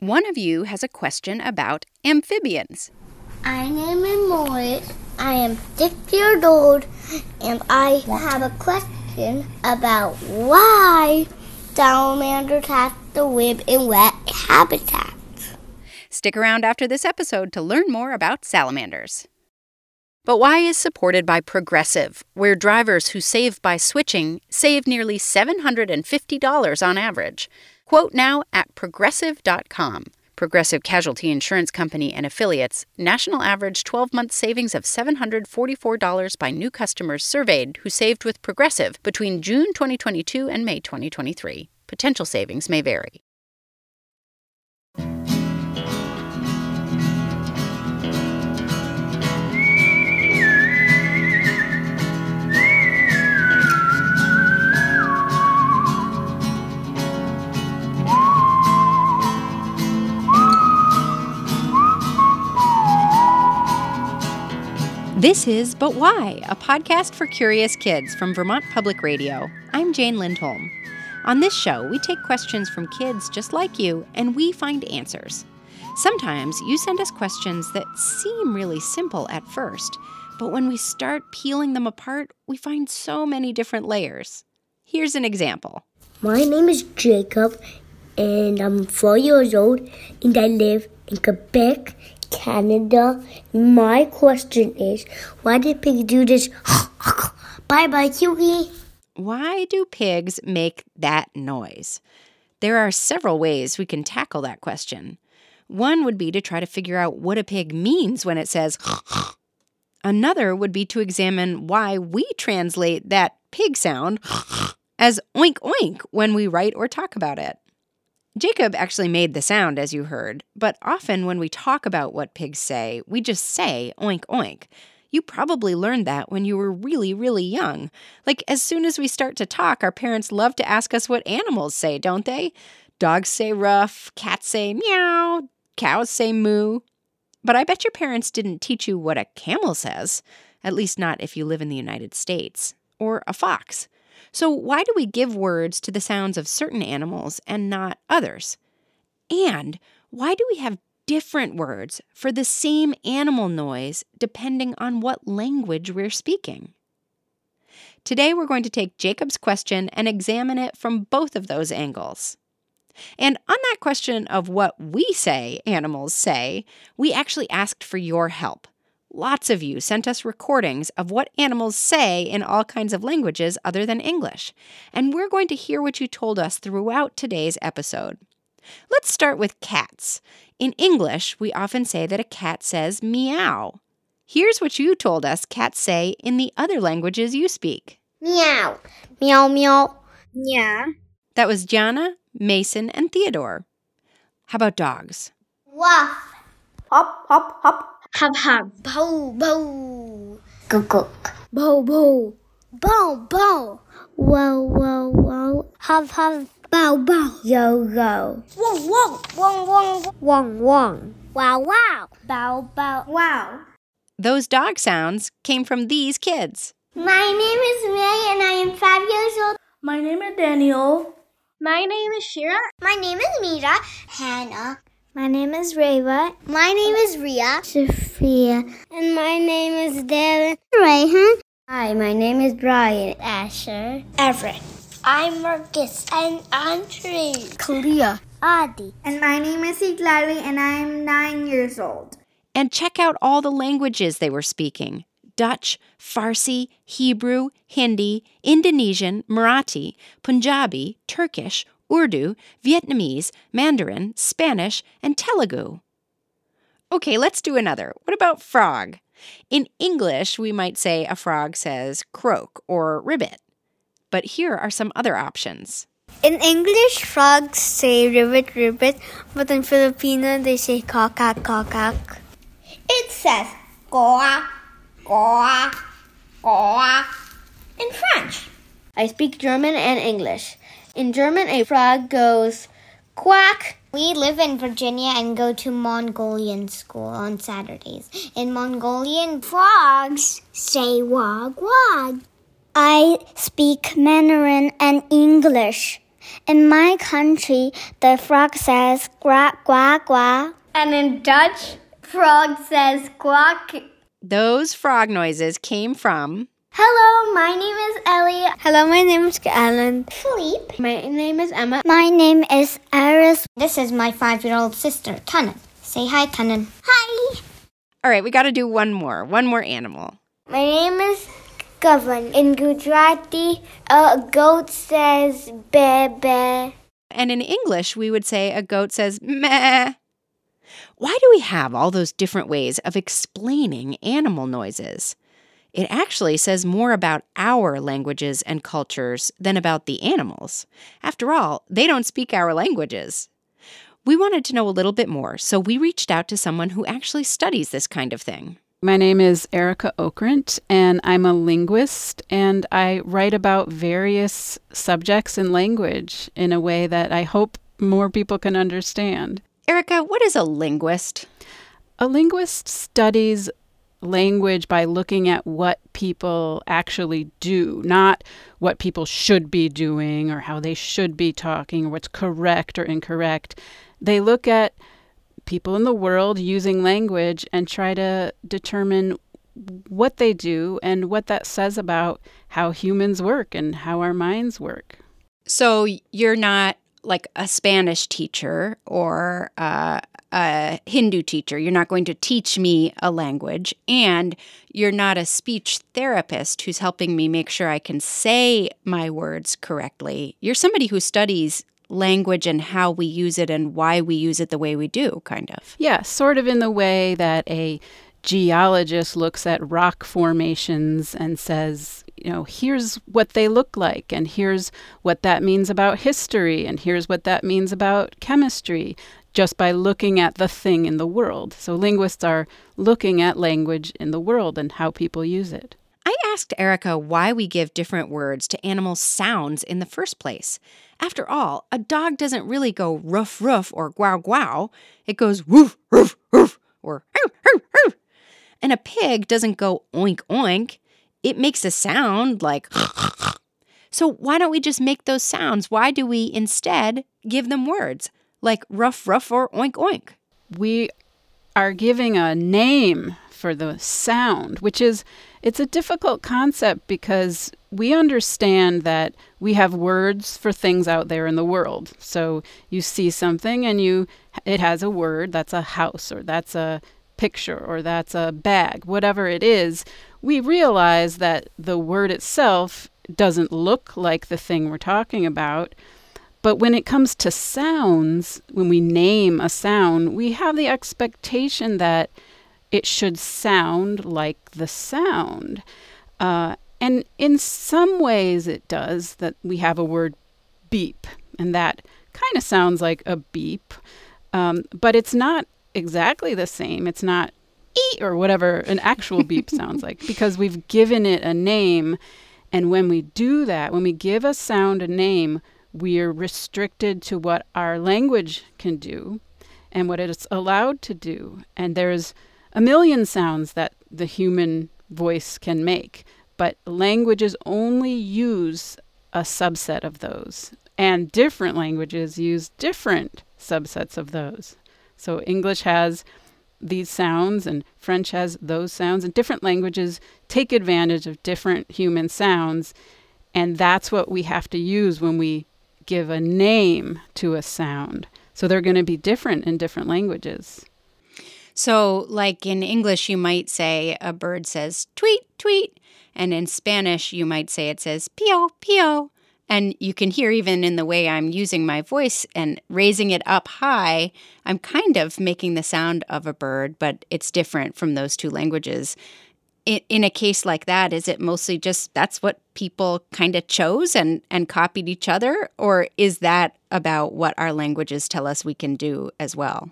One of you has a question about amphibians. My name is Morris. I am 6 years old, and I have a question about why salamanders have to live in wet habitats. Stick around after this episode to learn more about salamanders. But Why is supported by Progressive, where drivers who save by switching save nearly $750 on average. Quote now at Progressive.com. Progressive Casualty Insurance Company and Affiliates, national average 12-month savings of $744 by new customers surveyed who saved with Progressive between June 2022 and May 2023. Potential savings may vary. This is But Why, a podcast for curious kids from Vermont Public Radio. I'm Jane Lindholm. On this show, we take questions from kids just like you, and we find answers. Sometimes you send us questions that seem really simple at first, but when we start peeling them apart, we find so many different layers. Here's an example. My name is Jacob, and I'm 4 years old, and I live in Quebec, Canada. My question is, why did pigs do this? Bye-bye, Hughie. Why do pigs make that noise? There are several ways we can tackle that question. One would be to try to figure out what a pig means when it says Another would be to examine why we translate that pig sound as oink oink when we write or talk about it. Jacob actually made the sound, as you heard, but often when we talk about what pigs say, we just say oink oink. You probably learned that when you were really, really young. Like, as soon as we start to talk, our parents love to ask us what animals say, don't they? Dogs say ruff, cats say meow, cows say moo. But I bet your parents didn't teach you what a camel says, at least not if you live in the United States, or a fox. So why do we give words to the sounds of certain animals and not others? And why do we have different words for the same animal noise depending on what language we're speaking? Today we're going to take Jacob's question and examine it from both of those angles. And on that question of what we say animals say, we actually asked for your help. Lots of you sent us recordings of what animals say in all kinds of languages other than English, and we're going to hear what you told us throughout today's episode. Let's start with cats. In English, we often say that a cat says meow. Here's what you told us cats say in the other languages you speak. Meow, meow, meow, Yeah. That was Gianna, Mason, and Theodore. How about dogs? Woof, Hop, hop, hop. hub, hub, bow, bow, Cook. bow, bow, bow, bow, wow, wow, wow, hub, hub, bow, bow, yo, yo, wong, wong, wong, wong, wong, wong, wow, wow, bow, bow, Wow. Those dog sounds came from these kids. My name is May, and I am 5 years old. My name is Daniel. My name is Shira. My name is Mira. Hannah. My name is Reva. My name is Ria. Sophia. And my name is Darren. Rayhan. Hi, my name is Brian. Asher. Everett. I'm Marcus. And Andre. Kalia. Adi. And my name is Iglari, and I'm 9 years old. And check out all the languages they were speaking. Dutch, Farsi, Hebrew, Hindi, Indonesian, Marathi, Punjabi, Turkish, Urdu, Vietnamese, Mandarin, Spanish, and Telugu. Okay, let's do another. What about frog? In English, we might say a frog says croak or ribbit. But here are some other options. In English, frogs say ribbit, ribbit, but in Filipino, they say kokak, kokak. It says goa, goa, goa in French. I speak German and English. In German, a frog goes quack. We live in Virginia and go to Mongolian school on Saturdays. In Mongolian, frogs say wag wag. I speak Mandarin and English. In my country, the frog says quack, quack, quack. And in Dutch, frog says quack. Those frog noises came from... Hello, my name is Ellie. Hello, my name is Alan. Philippe. My name is Emma. My name is Iris. This is my 5-year-old sister, Tannen. Say hi, Tannen. Hi. All right, we got to do one more animal. My name is Gavan. In Gujarati, a goat says be. And in English, we would say a goat says meh. Why do we have all those different ways of explaining animal noises? It actually says more about our languages and cultures than about the animals. After all, they don't speak our languages. We wanted to know a little bit more, so we reached out to someone who actually studies this kind of thing. My name is Erica Okrent, and I'm a linguist, and I write about various subjects in language in a way that I hope more people can understand. Erica, what is a linguist? A linguist studies language by looking at what people actually do, not what people should be doing or how they should be talking or what's correct or incorrect. They look at people in the world using language and try to determine what they do and what that says about how humans work and how our minds work. So you're not like a Spanish teacher or a Hindu teacher. You're not going to teach me a language, and you're not a speech therapist who's helping me make sure I can say my words correctly. You're somebody who studies language and how we use it and why we use it the way we do, kind of. Yeah, sort of in the way that a geologist looks at rock formations and says, here's what they look like, and here's what that means about history, and here's what that means about chemistry, just by looking at the thing in the world. So linguists are looking at language in the world and how people use it. I asked Erica why we give different words to animals sounds in the first place. After all, a dog doesn't really go ruff, ruff, or guow, guow. It goes woof, woof, woof, or hoo, hoo, hoo. And a pig doesn't go oink, oink. It makes a sound like So why don't we just make those sounds? Why do we instead give them words like ruff, ruff, or oink, oink? We are giving a name for the sound, it's a difficult concept because we understand that we have words for things out there in the world. So you see something and it has a word, that's a house, or that's a picture, or that's a bag, whatever it is. We realize that the word itself doesn't look like the thing we're talking about. But when it comes to sounds, when we name a sound, we have the expectation that it should sound like the sound. And in some ways it does, that we have a word beep, and that kind of sounds like a beep. But it's not exactly the same. It's not ee or whatever an actual beep sounds like, because we've given it a name. And when we do that, when we give a sound a name, we are restricted to what our language can do and what it's allowed to do. And there's a million sounds that the human voice can make, but languages only use a subset of those. And different languages use different subsets of those. So English has these sounds and French has those sounds, and different languages take advantage of different human sounds. And that's what we have to use when we give a name to a sound. So they're going to be different in different languages. So like in English, you might say a bird says tweet, tweet. And in Spanish, you might say it says pio, pio. And you can hear even in the way I'm using my voice and raising it up high, I'm kind of making the sound of a bird, but it's different from those two languages. In a case like that, is it mostly just that's what people kind of chose and copied each other? Or is that about what our languages tell us we can do as well?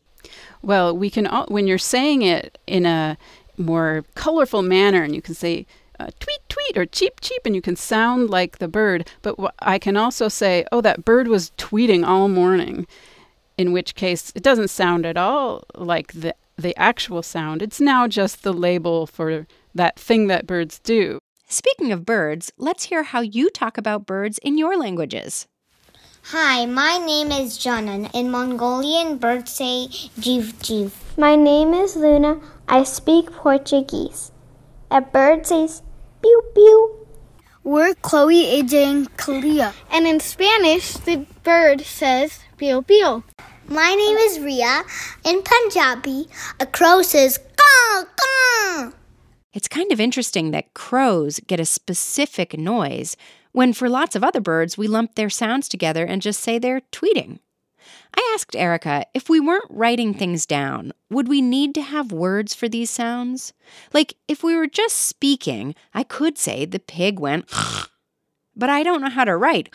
Well, we can, when you're saying it in a more colorful manner, and you can say tweet, tweet, or cheep, cheep, and you can sound like the bird. But I can also say, oh, that bird was tweeting all morning, in which case it doesn't sound at all like the actual sound. It's now just the label for that thing that birds do. Speaking of birds, let's hear how you talk about birds in your languages. Hi, my name is Janan. In Mongolian, birds say jiv jiv. My name is Luna. I speak Portuguese. A bird says pew pew. We're Chloe, AJ, and Kalia. And in Spanish, the bird says pio pio. My name is Ria. In Punjabi, a crow says caw caw. It's kind of interesting that crows get a specific noise when for lots of other birds we lump their sounds together and just say they're tweeting. I asked Erica, if we weren't writing things down, would we need to have words for these sounds? Like, if we were just speaking, I could say the pig went, but I don't know how to write.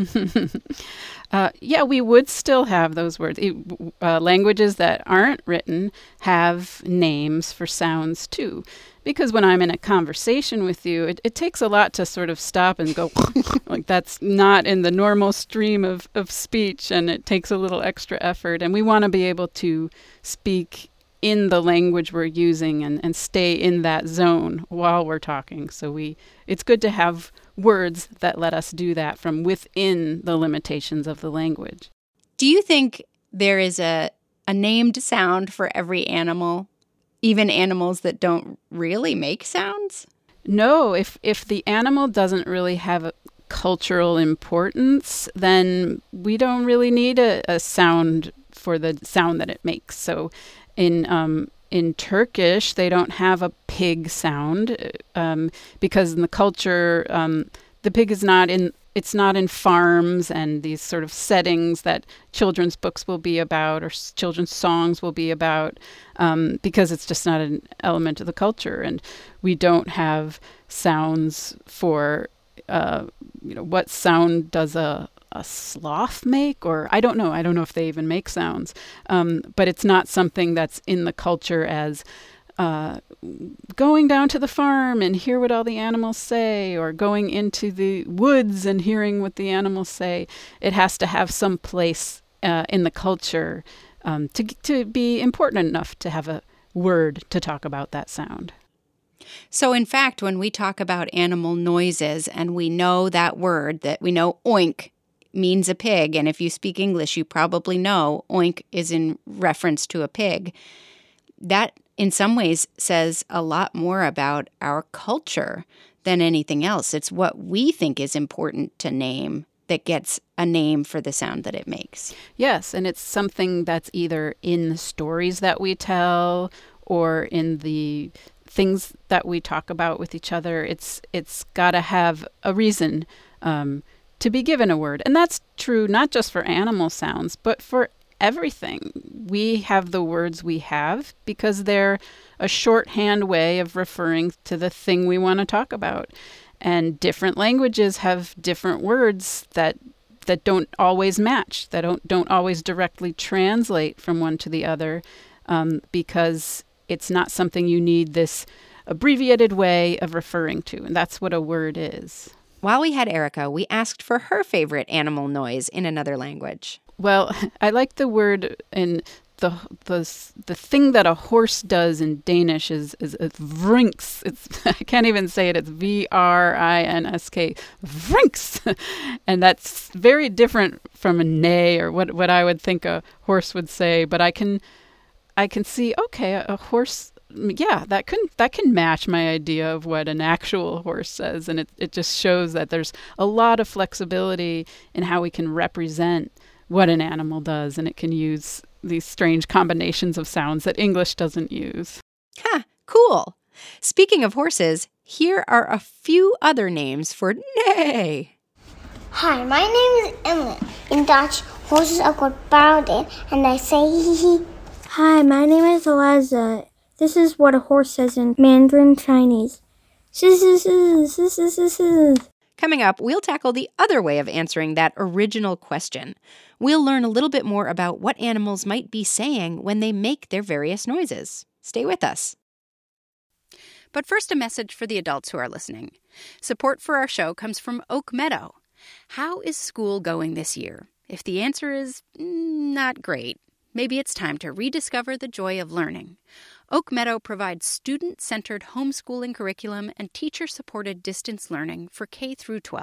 Yeah, we would still have those words. Languages that aren't written have names for sounds too. Because when I'm in a conversation with you, it takes a lot to sort of stop and go, like that's not in the normal stream of speech, and it takes a little extra effort. And we want to be able to speak in the language we're using and stay in that zone while we're talking. So it's good to have words that let us do that from within the limitations of the language. Do you think there is a named sound for every animal? Even animals that don't really make sounds? No, if the animal doesn't really have a cultural importance, then we don't really need a sound for the sound that it makes. So in Turkish, they don't have a pig sound because in the culture, the pig is not in farms and these sort of settings that children's books will be about or children's songs will be about because it's just not an element of the culture. And we don't have sounds for, what sound does a sloth make? Or I don't know if they even make sounds. But it's not something that's in the culture as going down to the farm and hear what all the animals say, or going into the woods and hearing what the animals say. It has to have some place in the culture to be important enough to have a word to talk about that sound. So in fact, when we talk about animal noises and we know that word, that we know oink means a pig, and if you speak English, you probably know oink is in reference to a pig, that in some ways says a lot more about our culture than anything else. It's what we think is important to name that gets a name for the sound that it makes. Yes, and it's something that's either in the stories that we tell or in the things that we talk about with each other. It's got to have a reason to be given a word. And that's true not just for animal sounds, but for everything. We have the words we have because they're a shorthand way of referring to the thing we want to talk about. And different languages have different words that don't always match, that don't always directly translate from one to the other, because it's not something you need this abbreviated way of referring to. And that's what a word is. While we had Erica, we asked for her favorite animal noise in another language. Well, I like the word in the thing that a horse does in Danish is vrinks. I can't even say it. It's VRINSK, vrinks, and that's very different from a neigh or what I would think a horse would say. But I can see, okay, a horse. Yeah, that can match my idea of what an actual horse says, and it just shows that there's a lot of flexibility in how we can represent what an animal does, and it can use these strange combinations of sounds that English doesn't use. Ha, cool. Speaking of horses, here are a few other names for neigh. Hi, my name is Emily. In Dutch, horses are called paarden, and I say hee hee. Hi, my name is Eliza. This is what a horse says in Mandarin Chinese. Coming up, we'll tackle the other way of answering that original question. We'll learn a little bit more about what animals might be saying when they make their various noises. Stay with us. But first, a message for the adults who are listening. Support for our show comes from Oak Meadow. How is school going this year? If the answer is not great, maybe it's time to rediscover the joy of learning. Oak Meadow provides student-centered homeschooling curriculum and teacher-supported distance learning for K through 12.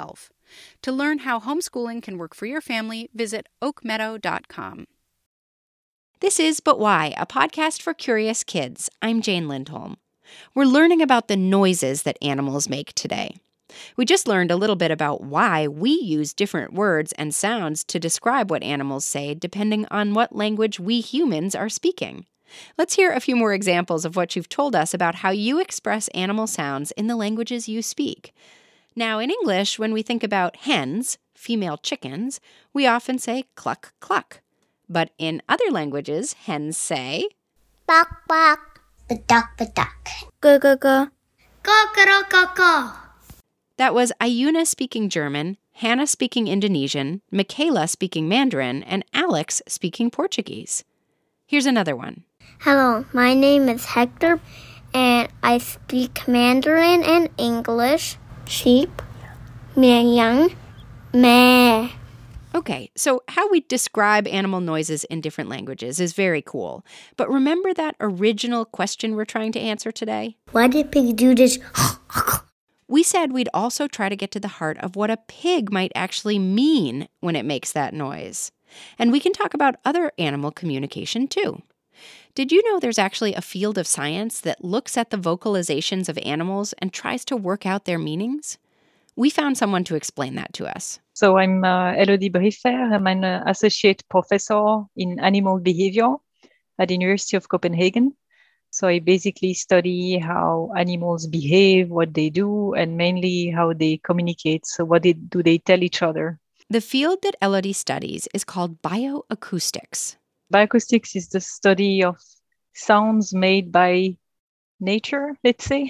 To learn how homeschooling can work for your family, visit oakmeadow.com. This is But Why, a podcast for curious kids. I'm Jane Lindholm. We're learning about the noises that animals make today. We just learned a little bit about why we use different words and sounds to describe what animals say depending on what language we humans are speaking. Let's hear a few more examples of what you've told us about how you express animal sounds in the languages you speak. Now, in English, when we think about hens, female chickens, we often say cluck, cluck. But in other languages, hens say Bak, bak. Badak, badak. Go, go, go. Go, go, go, go. That was Ayuna speaking German, Hannah speaking Indonesian, Michaela speaking Mandarin, and Alex speaking Portuguese. Here's another one. Hello, my name is Hector, and I speak Mandarin and English. Sheep, meow, meh. Okay, so how we describe animal noises in different languages is very cool. But remember that original question we're trying to answer today? Why did pigs do this? We said we'd also try to get to the heart of what a pig might actually mean when it makes that noise. And we can talk about other animal communication too. Did you know there's actually a field of science that looks at the vocalizations of animals and tries to work out their meanings? We found someone to explain that to us. So I'm Elodie Briffer. I'm an associate professor in animal behavior at the University of Copenhagen. So I basically study how animals behave, what they do, and mainly how they communicate. So what do they tell each other? The field that Elodie studies is called bioacoustics. Bioacoustics is the study of sounds made by nature, let's say.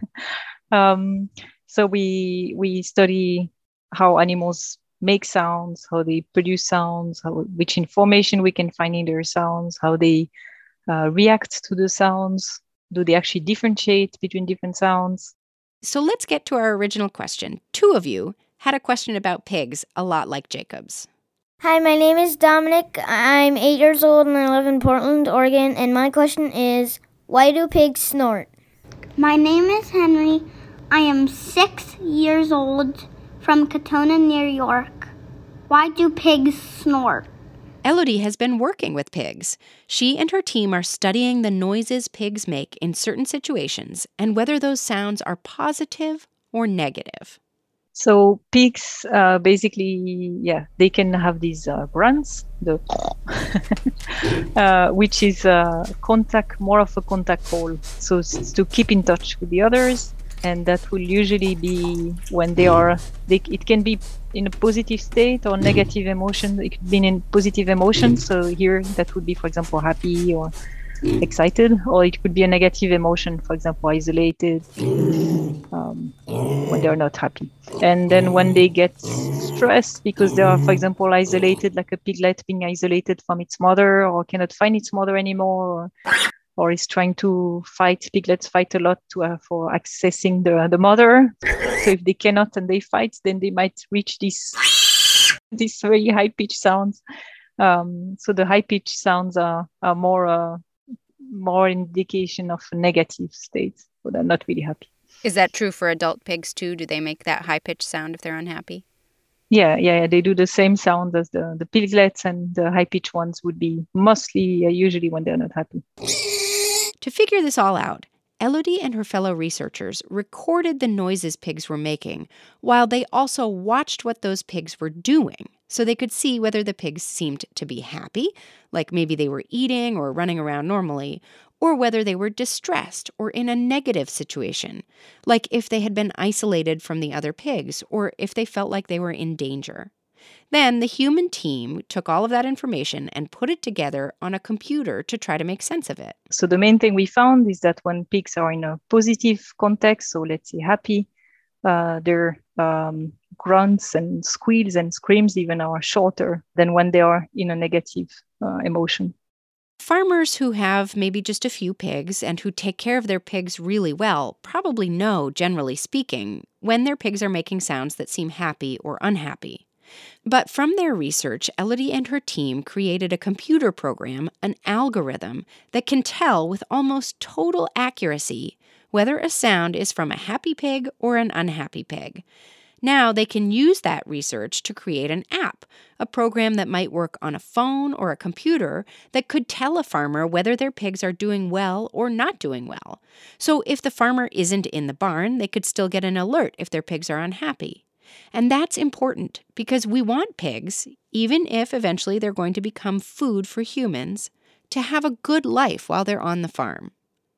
So we study how animals make sounds, how they produce sounds, which information we can find in their sounds, how they react to the sounds. Do they actually differentiate between different sounds? So let's get to our original question. Two of you had a question about pigs, a lot like Jacob's. Hi, my name is Dominic. I'm 8 years old and I live in Portland, Oregon. And my question is, why do pigs snort? My name is Henry. I am 6 years old from Katona, New York. Why do pigs snort? Elodie has been working with pigs. She and her team are studying the noises pigs make in certain situations and whether those sounds are positive or negative. So pigs, basically, they can have these grunts, which is more of a contact call. So it's to keep in touch with the others. And that will usually be when it can be in a positive state or negative emotion. It could be in positive emotion. So here that would be, for example, happy or excited, or it could be a negative emotion, for example, isolated, when they're not happy. And then when they get stressed because they are, for example, isolated, like a piglet being isolated from its mother or cannot find its mother anymore, or is trying to fight. Piglets fight a lot for accessing the mother. So if they cannot and they fight, then they might reach these very high-pitched sounds. So the high-pitched sounds are more indication of a negative state. So they're not really happy. Is that true for adult pigs too? Do they make that high-pitched sound if they're unhappy? Yeah. They do the same sound as the piglets, and the high-pitched ones would be mostly, usually when they're not happy. To figure this all out, Elodie and her fellow researchers recorded the noises pigs were making, while they also watched what those pigs were doing, so they could see whether the pigs seemed to be happy, like maybe they were eating or running around normally, or whether they were distressed or in a negative situation, like if they had been isolated from the other pigs or if they felt like they were in danger. Then the human team took all of that information and put it together on a computer to try to make sense of it. So the main thing we found is that when pigs are in a positive context, so let's say happy, their grunts and squeals and screams even are shorter than when they are in a negative emotion. Farmers who have maybe just a few pigs and who take care of their pigs really well probably know, generally speaking, when their pigs are making sounds that seem happy or unhappy. But from their research, Elodie and her team created a computer program, an algorithm, that can tell with almost total accuracy whether a sound is from a happy pig or an unhappy pig. Now they can use that research to create an app, a program that might work on a phone or a computer that could tell a farmer whether their pigs are doing well or not doing well. So if the farmer isn't in the barn, they could still get an alert if their pigs are unhappy. And that's important because we want pigs, even if eventually they're going to become food for humans, to have a good life while they're on the farm.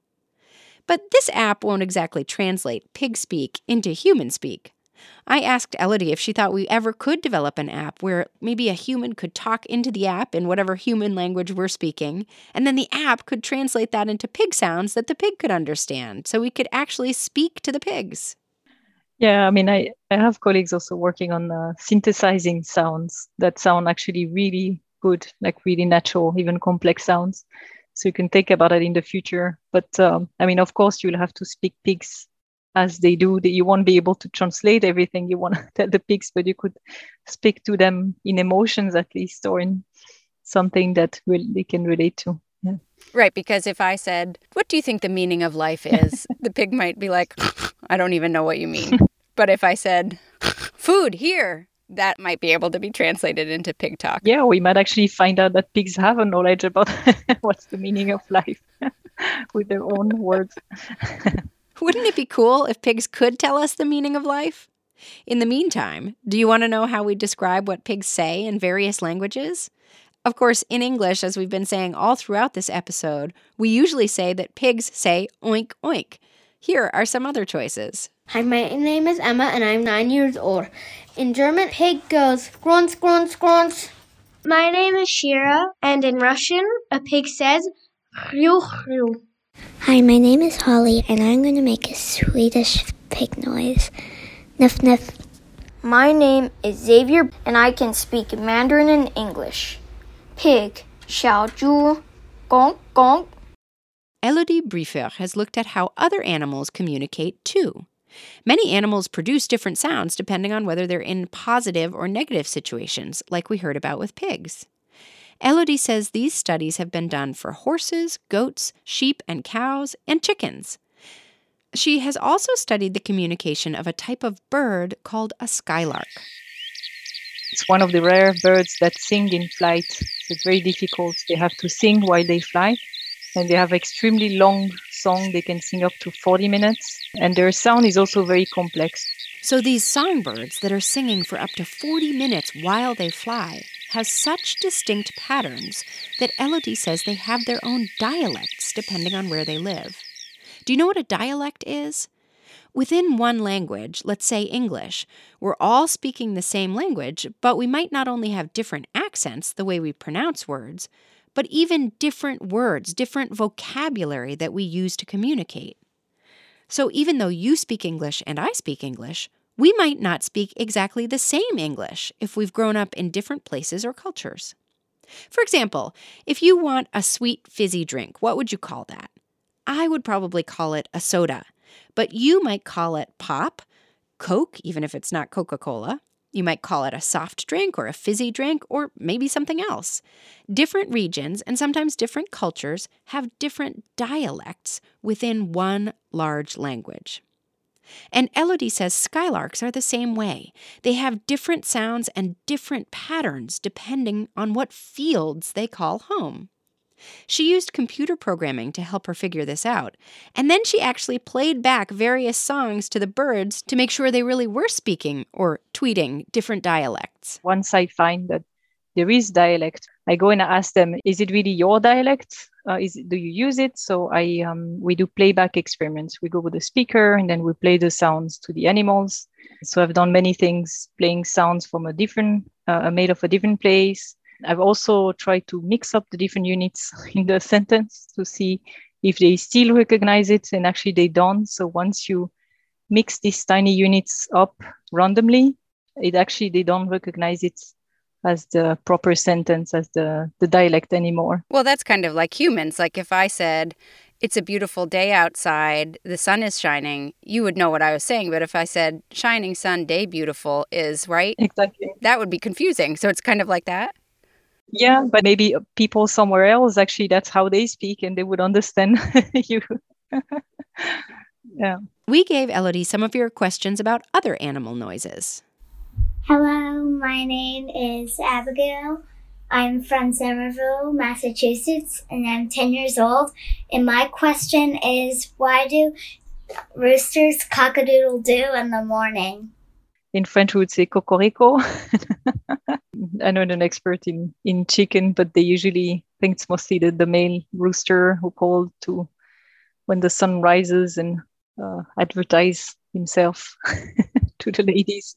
But this app won't exactly translate pig speak into human speak. I asked Elodie if she thought we ever could develop an app where maybe a human could talk into the app in whatever human language we're speaking, and then the app could translate that into pig sounds that the pig could understand, so we could actually speak to the pigs. Yeah, I mean, I have colleagues also working on synthesizing sounds that sound actually really good, like really natural, even complex sounds. So you can think about it in the future. But I mean, of course, you'll have to speak pigs as they do. That you won't be able to translate everything you want to tell the pigs, but you could speak to them in emotions at least, or in something that they can relate to. Yeah. Right, because if I said, "What do you think the meaning of life is?" the pig might be like, "I don't even know what you mean." But if I said, "Food, here," that might be able to be translated into pig talk. Yeah, we might actually find out that pigs have a knowledge about what's the meaning of life with their own words. Wouldn't it be cool if pigs could tell us the meaning of life? In the meantime, do you want to know how we describe what pigs say in various languages? Of course, in English, as we've been saying all throughout this episode, we usually say that pigs say oink oink. Here are some other choices. Hi, my name is Emma and I'm 9 years old. In German, pig goes grunts, grunts, grunts. My name is Shira, and in Russian, a pig says ryu, ryu. Hi, my name is Holly, and I'm going to make a Swedish pig noise. Nuff, nuff. My name is Xavier, and I can speak Mandarin and English. Pig, xiao zhu, gong, gong. Elodie Briefer has looked at how other animals communicate too. Many animals produce different sounds depending on whether they're in positive or negative situations, like we heard about with pigs. Elodie says these studies have been done for horses, goats, sheep and cows, and chickens. She has also studied the communication of a type of bird called a skylark. It's one of the rare birds that sing in flight. So it's very difficult. They have to sing while they fly. And they have extremely long song. They can sing up to 40 minutes. And their sound is also very complex. So these songbirds that are singing for up to 40 minutes while they fly have such distinct patterns that Elodie says they have their own dialects depending on where they live. Do you know what a dialect is? Within one language, let's say English, we're all speaking the same language, but we might not only have different accents, the way we pronounce words, but even different words, different vocabulary that we use to communicate. So even though you speak English and I speak English, we might not speak exactly the same English if we've grown up in different places or cultures. For example, if you want a sweet fizzy drink, what would you call that? I would probably call it a soda, but you might call it pop, Coke, even if it's not Coca-Cola. You might call it a soft drink or a fizzy drink or maybe something else. Different regions and sometimes different cultures have different dialects within one large language. And Elodie says skylarks are the same way. They have different sounds and different patterns depending on what fields they call home. She used computer programming to help her figure this out, and then she actually played back various songs to the birds to make sure they really were speaking or tweeting different dialects. Once I find that there is dialect, I go and ask them, is it really your dialect? Do you use it? So we do playback experiments. We go with the speaker and then we play the sounds to the animals. So I've done many things, playing sounds from a different, made of a different place. I've also tried to mix up the different units in the sentence to see if they still recognize it, and actually they don't. So once you mix these tiny units up randomly, they don't recognize it as the proper sentence, as the dialect anymore. Well, that's kind of like humans. Like if I said, it's a beautiful day outside, the sun is shining, you would know what I was saying. But if I said, shining sun, day beautiful is, right? Exactly. That would be confusing. So it's kind of like that. Yeah, but maybe people somewhere else, actually, that's how they speak and they would understand you. Yeah. We gave Elodie some of your questions about other animal noises. Hello, my name is Abigail. I'm from Somerville, Massachusetts, and I'm 10 years old. And my question is, why do roosters cock-a-doodle-doo in the morning? In French, we would say cocorico. I'm not an expert in chicken, but they usually think it's mostly the male rooster who called to when the sun rises and advertise himself to the ladies.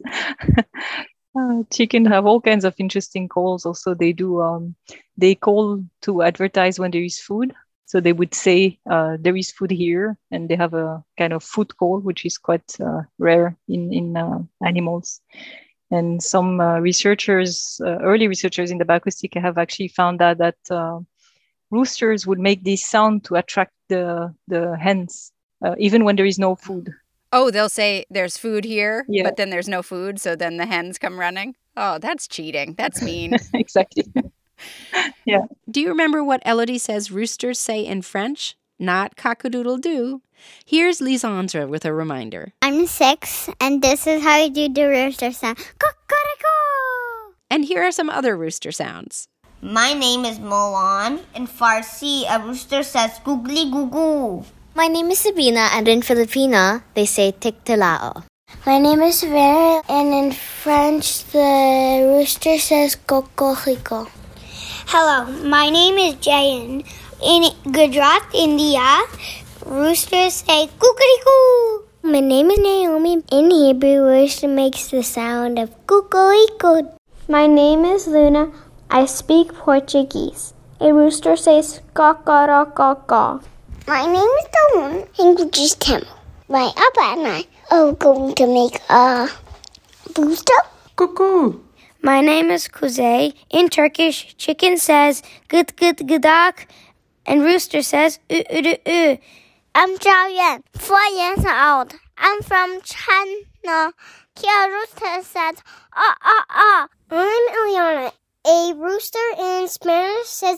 Chicken have all kinds of interesting calls. Also, they call to advertise when there is food. So they would say, there is food here, and they have a kind of food call, which is quite rare in animals. And some researchers, early researchers in the bioacoustic have actually found that roosters would make this sound to attract the hens, even when there is no food. Oh, they'll say there's food here, Yeah. but then there's no food, so then the hens come running? Oh, that's cheating. That's mean. Exactly. Yeah. Do you remember what Elodie says roosters say in French? Not cock-a-doodle-doo. Here's Lisandre with a reminder. I'm 6, and this is how you do the rooster sound. Cocorico! And here are some other rooster sounds. My name is Moan. In Farsi, a rooster says googly goo goo. My name is Sabina, and in Filipina, they say tiktilao. My name is Vera, and in French, the rooster says cocorico. Hello, my name is Jayan. In Gujarat, India, roosters say kukurikoo. My name is Naomi. In Hebrew, rooster makes the sound of kukurikoo. My name is Luna. I speak Portuguese. A rooster says caw-caw-caw-caw. My name is Dawn. English is Tamil. My Abba and I are going to make a rooster. Cuckoo. My name is Kuzey. In Turkish, chicken says gıt gıt gıdak, and rooster says ü. I'm Zhao Yan, 4 years old. I'm from China. Here, rooster says ah. I'm Eliana. A rooster in Spanish says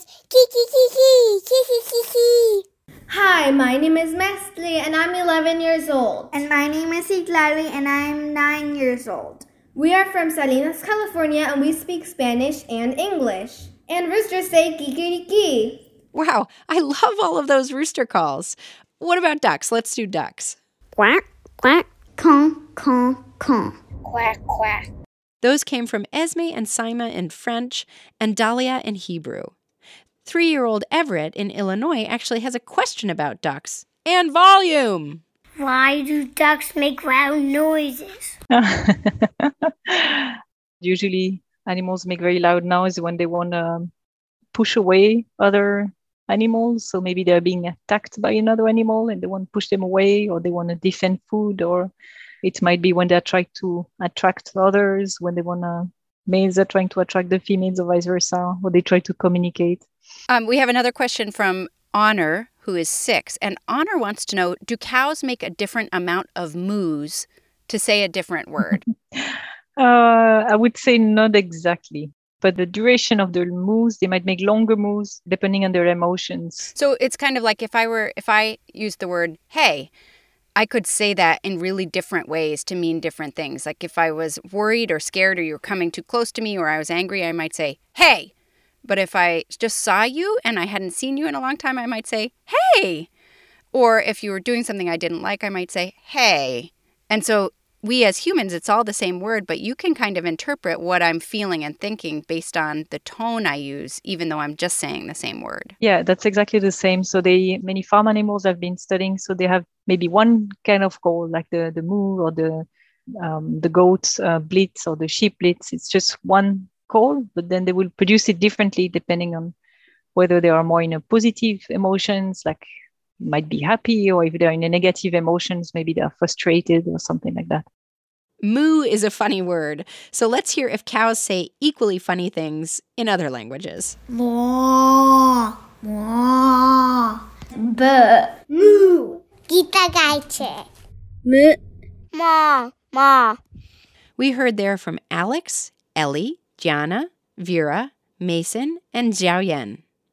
ki. Hi, my name is Mesli and I'm 11 years old. And my name is Iglali and I'm 9 years old. We are from Salinas, California, and we speak Spanish and English. And roosters say kikiriki. Wow, I love all of those rooster calls. What about ducks? Let's do ducks. Quack, quack, con, con. Quack, quack. Those came from Esme and Saima in French and Dahlia in Hebrew. 3-year-old Everett in Illinois actually has a question about ducks and volume. Why do ducks make loud noises? Usually animals make very loud noise when they want to push away other animals. So maybe they're being attacked by another animal and they want to push them away, or they want to defend food, or it might be when they're trying to attract others, when they want to, males are trying to attract the females or vice versa, or they try to communicate. We have another question from Honor, who is 6. And Honor wants to know, do cows make a different amount of moos to say a different word? I would say not exactly. But the duration of their moos, they might make longer moos depending on their emotions. So it's kind of like if I used the word hey, I could say that in really different ways to mean different things. Like if I was worried or scared or you were coming too close to me or I was angry, I might say hey. But if I just saw you and I hadn't seen you in a long time, I might say hey. Or if you were doing something I didn't like, I might say hey. And so we as humans, it's all the same word, but you can kind of interpret what I'm feeling and thinking based on the tone I use, even though I'm just saying the same word. Yeah, that's exactly the same. So many farm animals have been studying. So they have maybe one kind of call, like the moo or the goat's bleats or the sheep bleats. It's just one call, but then they will produce it differently depending on whether they are more in a positive emotions, like might be happy, or if they're in a negative emotions, maybe they're frustrated or something like that. Moo is a funny word, so let's hear if cows say equally funny things in other languages. Moo, moo, moo, kita gaiche, Moo, ma. We heard there from Alex, Ellie, Gianna, Vera, Mason, and Zhao Yan.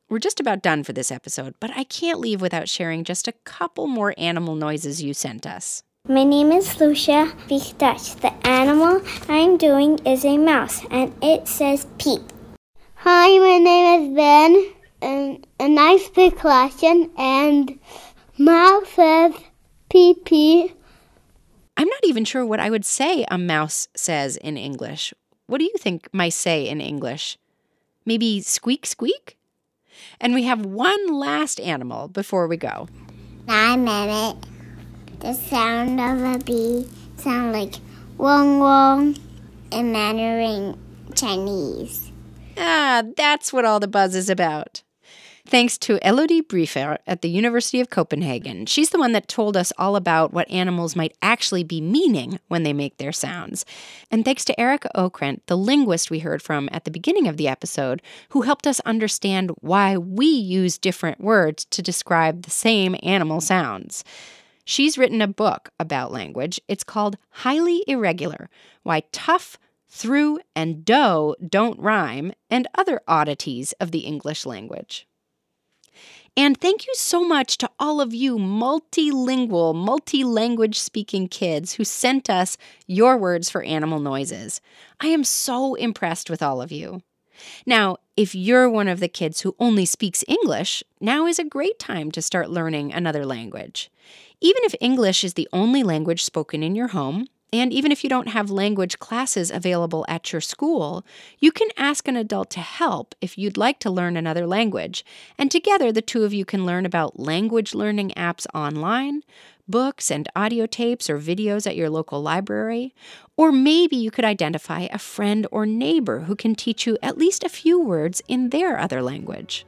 We're just about done for this episode, but I can't leave without sharing just a couple more animal noises you sent us. My name is Lucia. Speak Dutch. The animal I'm doing is a mouse, and it says peep. Hi, my name is Ben, and I speak Russian, and mouse says peep peep. I'm not even sure what I would say a mouse says in English. What do you think mice say in English? Maybe squeak, squeak? And we have one last animal before we go. I mimic the sound of a bee. Sound like wong wong in Mandarin Chinese. That's what all the buzz is about. Thanks to Elodie Briefer at the University of Copenhagen. She's the one that told us all about what animals might actually be meaning when they make their sounds. And thanks to Erica Okrent, the linguist we heard from at the beginning of the episode, who helped us understand why we use different words to describe the same animal sounds. She's written a book about language. It's called Highly Irregular: Why Tough, Through, and Dough Don't Rhyme, and Other Oddities of the English Language. And thank you so much to all of you multilingual, multi-language speaking kids who sent us your words for animal noises. I am so impressed with all of you. Now, if you're one of the kids who only speaks English, now is a great time to start learning another language. Even if English is the only language spoken in your home, and even if you don't have language classes available at your school, you can ask an adult to help if you'd like to learn another language. And together, the two of you can learn about language learning apps online, books and audio tapes or videos at your local library, or maybe you could identify a friend or neighbor who can teach you at least a few words in their other language.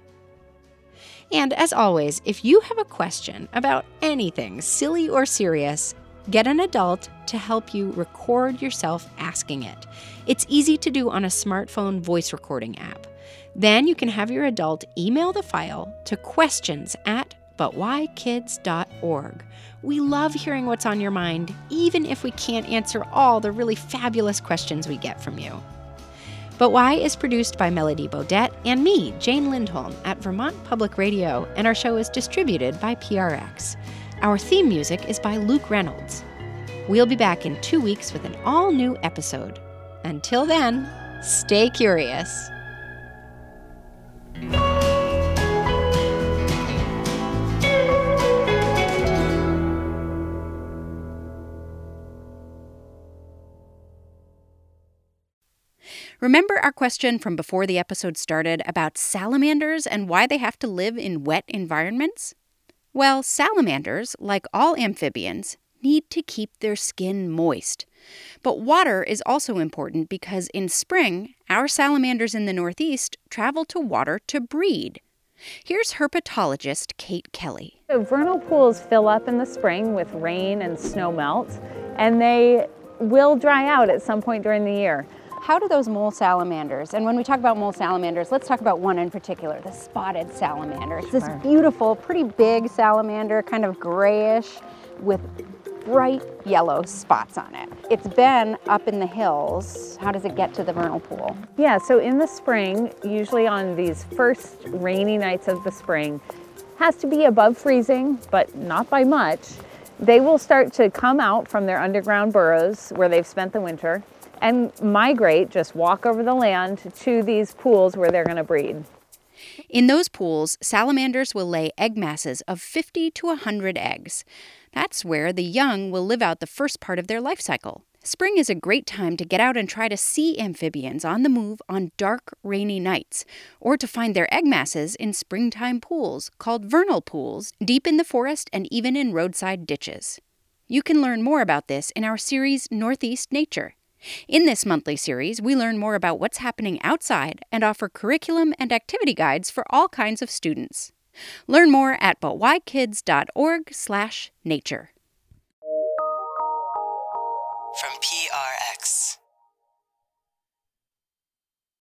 And as always, if you have a question about anything, silly or serious, get an adult to help you record yourself asking it. It's easy to do on a smartphone voice recording app. Then you can have your adult email the file to questions@butwhykids.org. We love hearing what's on your mind, even if we can't answer all the really fabulous questions we get from you. But Why is produced by Melody Bodette and me, Jane Lindholm, at Vermont Public Radio, and our show is distributed by PRX. Our theme music is by Luke Reynolds. We'll be back in 2 weeks with an all-new episode. Until then, stay curious. Remember our question from before the episode started about salamanders and why they have to live in wet environments? Well, salamanders, like all amphibians, need to keep their skin moist. But water is also important because in spring, our salamanders in the Northeast travel to water to breed. Here's herpetologist Kate Kelly. So vernal pools fill up in the spring with rain and snow melt, and they will dry out at some point during the year. How do those mole salamanders, and when we talk about mole salamanders, let's talk about one in particular, the spotted salamander. It's this beautiful, pretty big salamander, kind of grayish, with bright yellow spots on it. It's been up in the hills. How does it get to the vernal pool? Yeah, so in the spring, usually on these first rainy nights of the spring, has to be above freezing, but not by much. They will start to come out from their underground burrows where they've spent the winter and migrate, just walk over the land to these pools where they're going to breed. In those pools, salamanders will lay egg masses of 50 to 100 eggs. That's where the young will live out the first part of their life cycle. Spring is a great time to get out and try to see amphibians on the move on dark, rainy nights, or to find their egg masses in springtime pools called vernal pools, deep in the forest and even in roadside ditches. You can learn more about this in our series Northeast Nature. In this monthly series, we learn more about what's happening outside and offer curriculum and activity guides for all kinds of students. Learn more at butwhykids.org/nature.